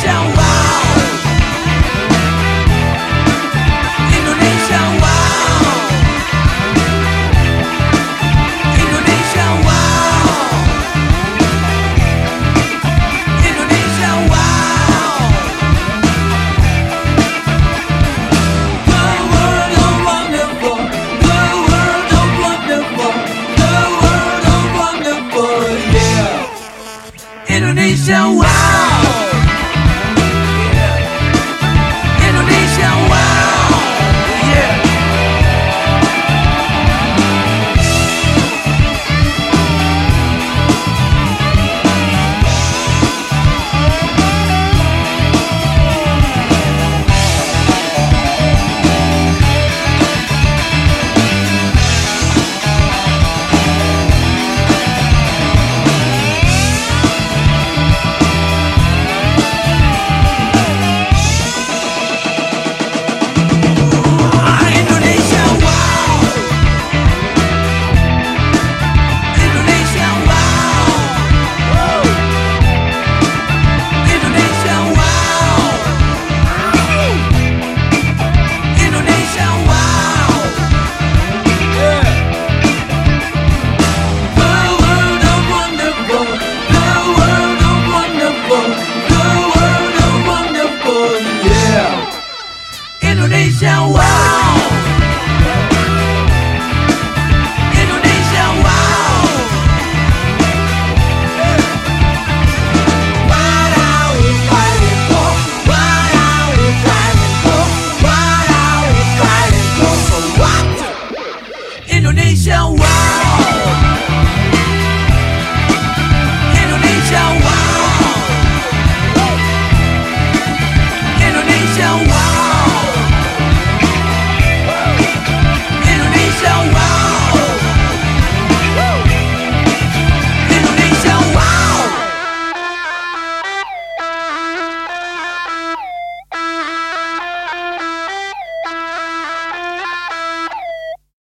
Indonesia wow, Indonesia wow, Indonesia wow, Indonesia wow. The world of wonderful, the world of wonderful, the world of wonderful, yeah. Indonesia wow, Indonesia wow, yeah. Indonesia wow, Indonesia wow, Indonesia wow, Indonesia wow, yeah. The world of wonderful, the world of wonderful, the world of wonderful, yeah. Indonesia wow.